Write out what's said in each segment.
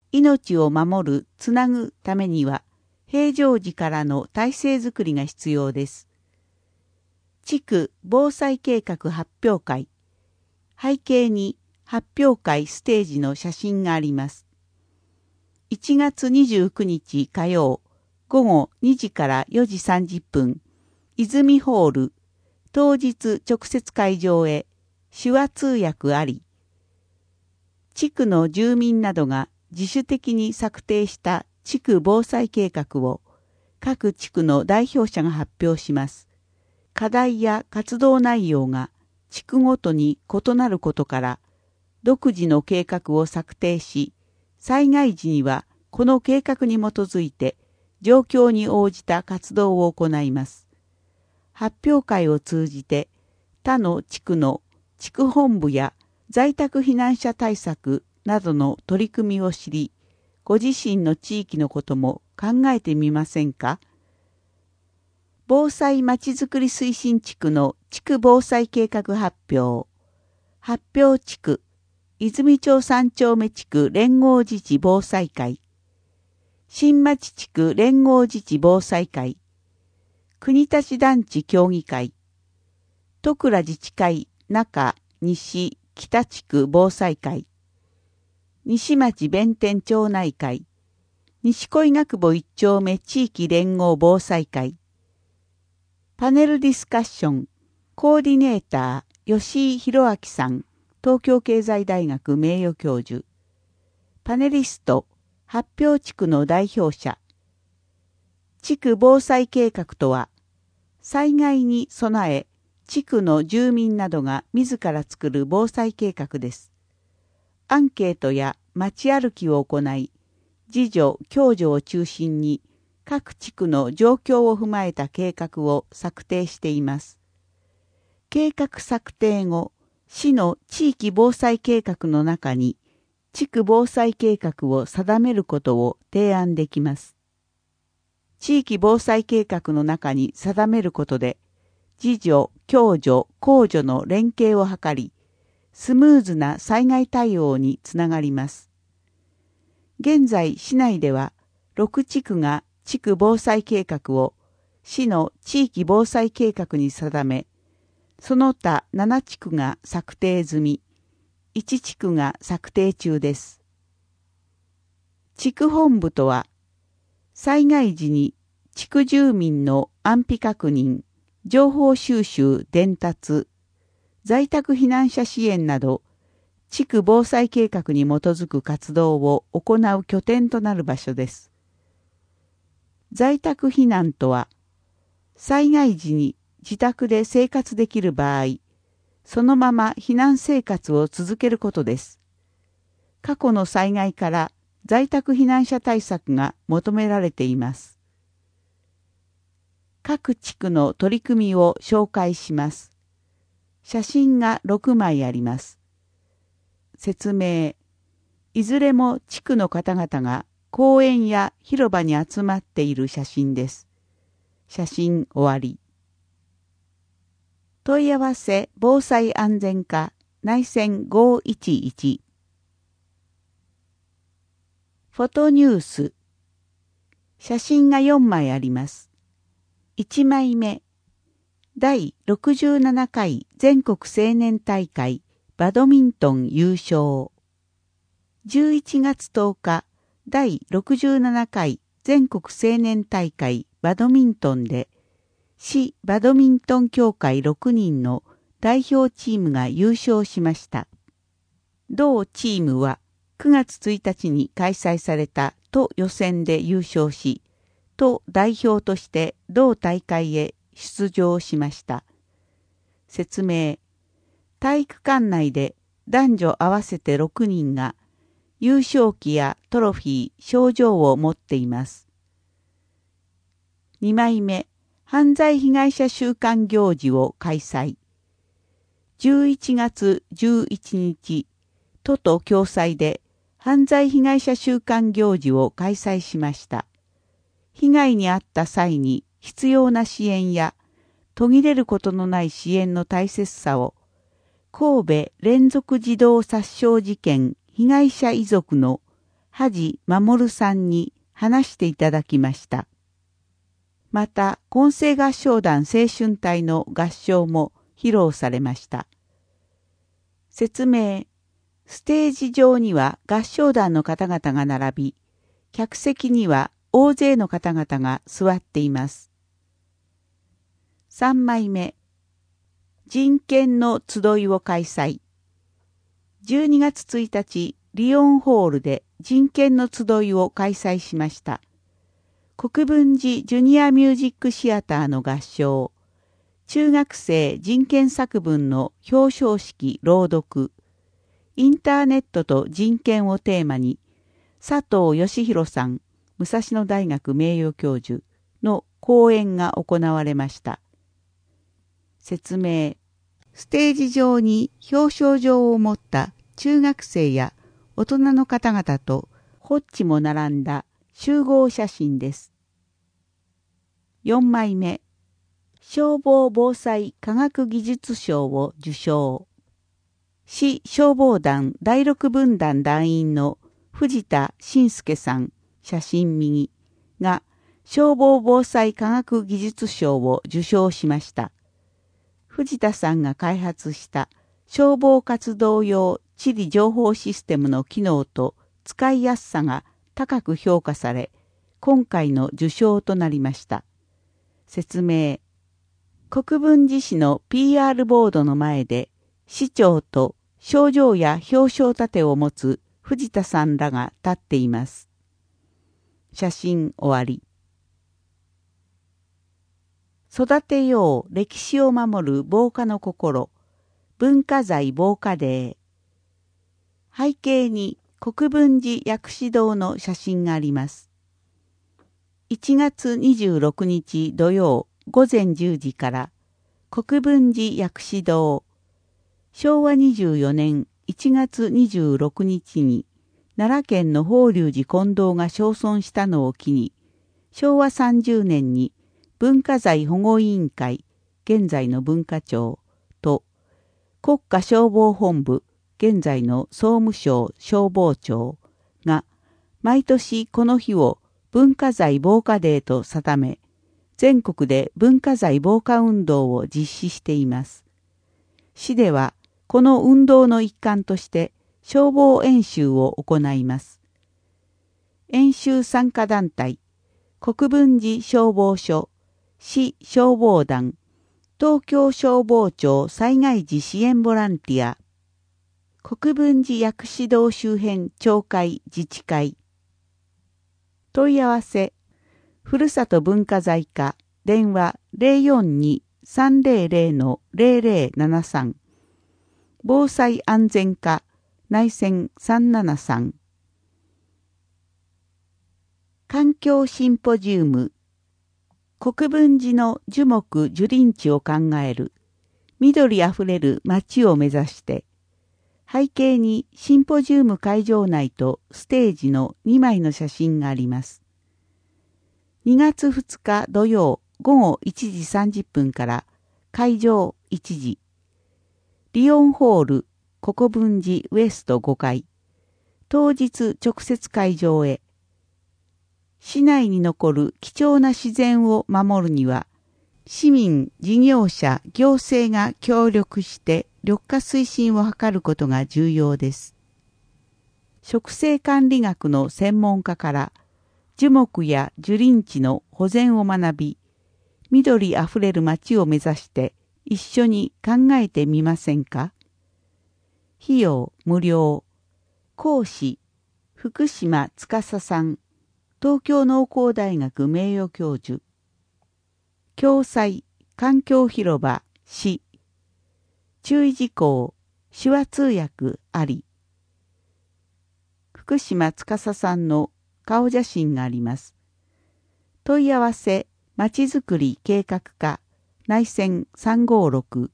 命を守る、つなぐためには、平常時からの体制づくりが必要です。地区防災計画発表会。背景に発表会ステージの写真があります。1月29日火曜、午後2時から4時30分、泉ホール、当日直接会場へ、手話通訳あり。地区の住民などが自主的に策定した地区防災計画を各地区の代表者が発表します。課題や活動内容が地区ごとに異なることから、独自の計画を策定し、災害時にはこの計画に基づいて状況に応じた活動を行います。発表会を通じて他の地区の地区本部や在宅避難者対策などの取り組みを知り、ご自身の地域のことも考えてみませんか？防災まちづくり推進地区の地区防災計画発表。発表地区、泉町3丁目地区連合自治防災会。新町地区連合自治防災会。国立団地協議会。戸倉自治会中西北地区防災会。西町弁天町内会。西恋学部1丁目地域連合防災会。パネルディスカッション、コーディネーター、吉井博明さん、東京経済大学名誉教授。パネリスト、発表地区の代表者。地区防災計画とは、災害に備え、地区の住民などが自ら作る防災計画です。アンケートや街歩きを行い、自助・共助を中心に、各地区の状況を踏まえた計画を策定しています。計画策定後、市の地域防災計画の中に、地区防災計画を定めることを提案できます。地域防災計画の中に定めることで、自助・共助・公助の連携を図り、スムーズな災害対応につながります。現在、市内では、6地区が地区防災計画を市の地域防災計画に定め、その他7地区が策定済み、1地区が策定中です。地区本部とは、災害時に地区住民の安否確認、情報収集・伝達、在宅避難者支援など、地区防災計画に基づく活動を行う拠点となる場所です。在宅避難とは、災害時に自宅で生活できる場合、そのまま避難生活を続けることです。過去の災害から在宅避難者対策が求められています。各地区の取り組みを紹介します。写真が6枚あります。説明。いずれも地区の方々が公園や広場に集まっている写真です。写真終わり。問い合わせ防災安全課内線511。フォトニュース。写真が4枚あります。1枚目。第67回全国青年大会バドミントン優勝。11月10日、第67回全国青年大会バドミントンで、市バドミントン協会6人の代表チームが優勝しました。同チームは9月1日に開催された都予選で優勝し、都代表として同大会へ出場しました。説明。体育館内で男女合わせて6人が優勝旗やトロフィー、賞状を持っています。2枚目。犯罪被害者週間行事を開催。11月11日、都と共催で犯罪被害者週間行事を開催しました。被害に遭った際に必要な支援や途切れることのない支援の大切さを神戸連続児童殺傷事件被害者遺族の梶守さんに話していただきました。また、混声合唱団青春隊の合唱も披露されました。説明。ステージ上には合唱団の方々が並び、客席には大勢の方々が座っています。3枚目。人権の集いを開催。12月1日、リオンホールで人権の集いを開催しました。国分寺ジュニアミュージックシアターの合唱、中学生人権作文の表彰式朗読、インターネットと人権をテーマに、佐藤義弘さん、武蔵野大学名誉教授の講演が行われました。説明。ステージ上に表彰状を持った中学生や大人の方々とホッチも並んだ集合写真です。4枚目。消防防災科学技術賞を受賞。市消防団第6分団団員の藤田信介さん、写真右が消防防災科学技術賞を受賞しました。藤田さんが開発した消防活動用地理情報システムの機能と使いやすさが高く評価され、今回の受賞となりました。説明。国分寺市の PR ボードの前で市長と賞状や表彰盾を持つ藤田さんらが立っています。写真終わり。育てよう歴史を守る防火の心、文化財防火デー。背景に国分寺薬師堂の写真があります。1月26日土曜午前10時から国分寺薬師堂、昭和24年1月26日に奈良県の法隆寺金堂が焼損したのを機に、昭和30年に文化財保護委員会、現在の文化庁と国家消防本部、現在の総務省消防庁が毎年この日を文化財防火デーと定め、全国で文化財防火運動を実施しています。市ではこの運動の一環として消防演習を行います。演習参加団体、国分寺消防署、市消防団、東京消防庁災害時支援ボランティア、国分寺薬師堂周辺町会自治会。問い合わせ、ふるさと文化財課、電話 042-300-0073、防災安全課、内線373。環境シンポジウム、国分寺の樹木樹林地を考える、緑あふれる街を目指して、背景にシンポジウム会場内とステージの2枚の写真があります。2月2日土曜午後1時30分から会場1時、リオンホール国分寺ウエスト5階、当日直接会場へ。市内に残る貴重な自然を守るには、市民、事業者、行政が協力して緑化推進を図ることが重要です。植生管理学の専門家から樹木や樹林地の保全を学び、緑あふれる街を目指して一緒に考えてみませんか？費用無料。講師、福島司さん、東京農工大学名誉教授。共催、環境広場、市。注意事項、手話通訳あり。福島司さんの顔写真があります。問い合わせ、まちづくり計画課、内線356。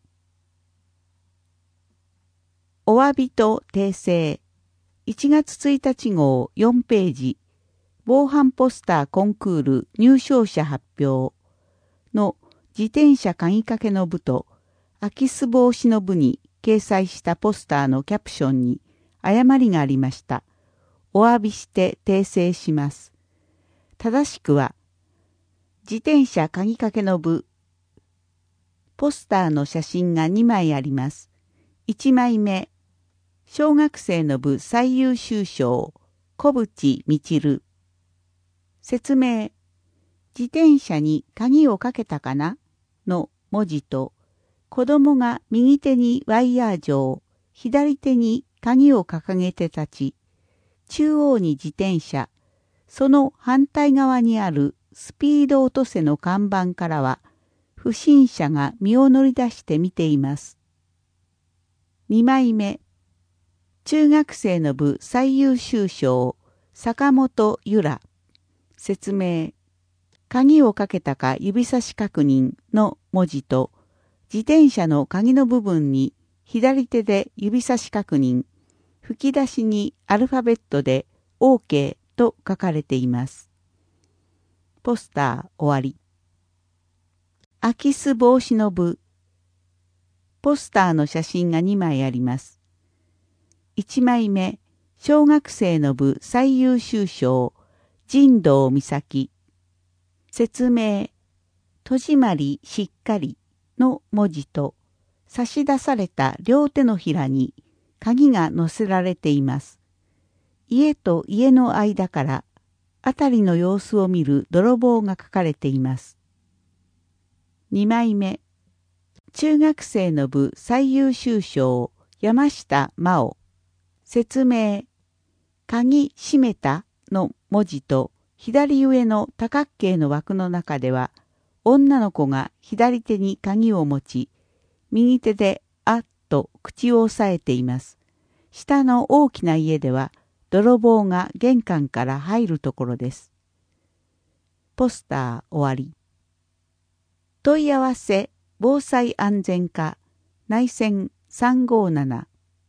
お詫びと訂正。1月1日号4ページ。防犯ポスターコンクール入賞者発表の自転車鍵かけの部と空き巣防止の部に掲載したポスターのキャプションに誤りがありました。 お詫びして訂正します。正しくは、自転車鍵掛けの部、ポスターの写真が2枚あります。1枚目、小学生の部最優秀賞、小淵みちる。説明、自転車に鍵をかけたかなの文字と、子供が右手にワイヤー錠、左手に鍵を掲げて立ち、中央に自転車、その反対側にあるスピード落とせの看板からは、不審者が身を乗り出して見ています。2枚目、中学生の部最優秀賞、坂本由良。説明、鍵をかけたか指差し確認の文字と、自転車の鍵の部分に左手で指差し確認、吹き出しにアルファベットで OK と書かれています。ポスター終わり。空き巣防止の部。ポスターの写真が2枚あります。1枚目、小学生の部最優秀賞、神道美咲。説明、戸締まりしっかりの文字と、差し出された両手のひらに鍵が載せられています。家と家の間から辺りの様子を見る泥棒が書かれています。2枚目、中学生の部最優秀賞、山下真央。説明、鍵閉めたの文字と左上の多角形の枠の中では、女の子が左手に鍵を持ち、右手であっと口を押さえています。下の大きな家では、泥棒が玄関から入るところです。ポスター終わり。問い合わせ防災安全課内線357。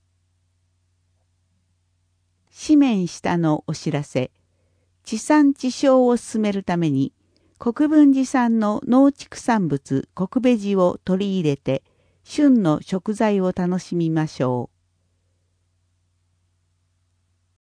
紙面下のお知らせ。地産地消を進めるために国分寺産の農畜産物国ベジを取り入れて旬の食材を楽しみましょう。